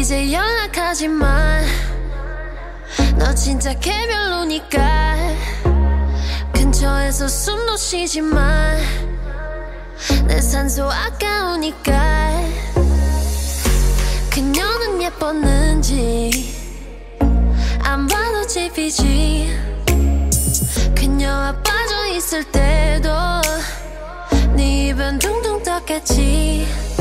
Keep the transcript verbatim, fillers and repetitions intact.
이제 연락하지마. 너 진짜 개별로니까 근처에서 숨도 쉬지마. 내 산소 아까우니까. 그녀는 예뻤는지 안 봐도 지피지. 그녀와 빠져있을 때도 네 입은 둥둥 떴겠지.